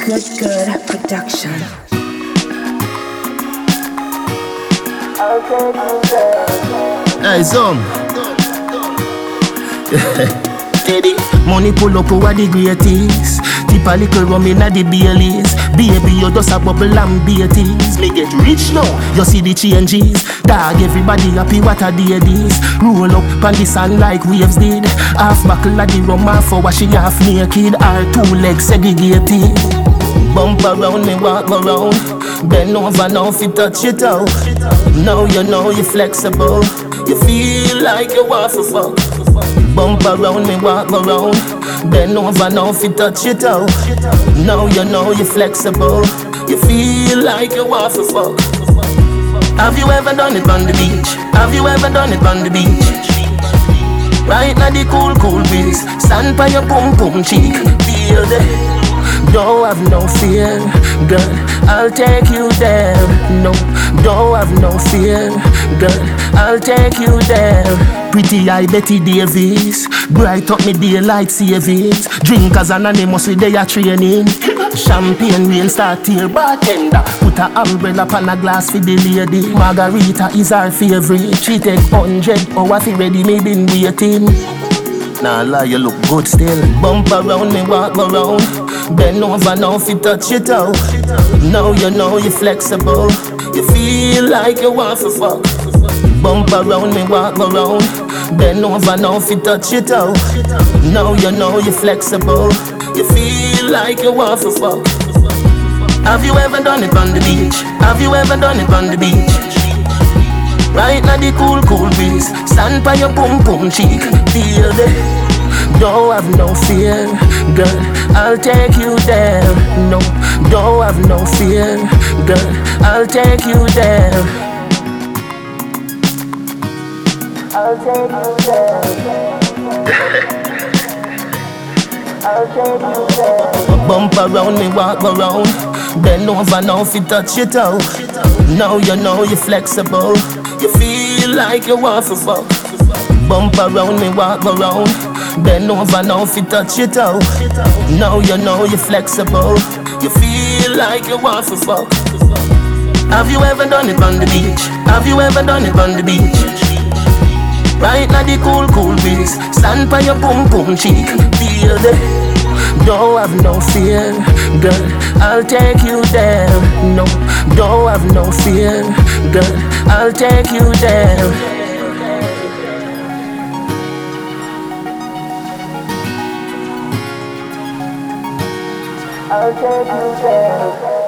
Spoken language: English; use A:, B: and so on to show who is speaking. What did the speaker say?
A: Good production.
B: Hey, son. Teddy, money pull up over the greatest. Tip a little rum inna the Baileys. Baby, you just a bubble and beaties. Me get rich now, you see the changes. Dog, everybody happy, what a day this. Roll up on the sun like waves did. Half buckle of the rum, half for washing half naked. Our two legs segregated. Bump around me, walk around. Bend over now, if you touch it out. Now you know you're flexible. You feel like you want to fuck. Bump around me, walk around. Bend over now, if you touch it out. Now you know you're flexible. You feel like you want to fuck. Have you ever done it on the beach? Have you ever done it on the beach? Right now the cool breeze. Stand by your pum cheek. Feel the don't have no fear, girl, I'll take you there. No, don't have no fear, girl, I'll take you there. Pretty eye Betty Davis, bright up me daylight savings. Drinkers anonymous with their training. Champagne rain start here, bartender put a umbrella on a glass for the lady. Margarita is our favorite. She take 100 hours fi ready, me been waiting. Nah lie, you look good still. Bump around me, walk around. Bend over now if you touch it out. Now you know you're flexible. You feel like you want to fuck. Bump around me, walk around. Bend over now if you touch it out. Now you know you're flexible. You feel like you want to fuck. Have you ever done it on the beach? Have you ever done it on the beach? Right now the cool breeze. Stand by your pum cheek. Feel the don't have no fear, girl, I'll take you there. No, don't have no fear, girl, I'll take you there. I'll take you there. I'll take you there. Bump around me, walk around. Bend over now if you touch it out. Now you know you're flexible. You feel like you want to fuck. Bump around me, walk around. Bend over now if you touch it out. Now you know you're flexible. You feel like you want to fuck. Have you ever done it on the beach? Have you ever done it on the beach? Right now the cool breeze. Stand by your pum cheek. Feel the don't have no fear, girl, I'll take you there. No, don't have no fear, girl, I'll take you there. I'll take you there.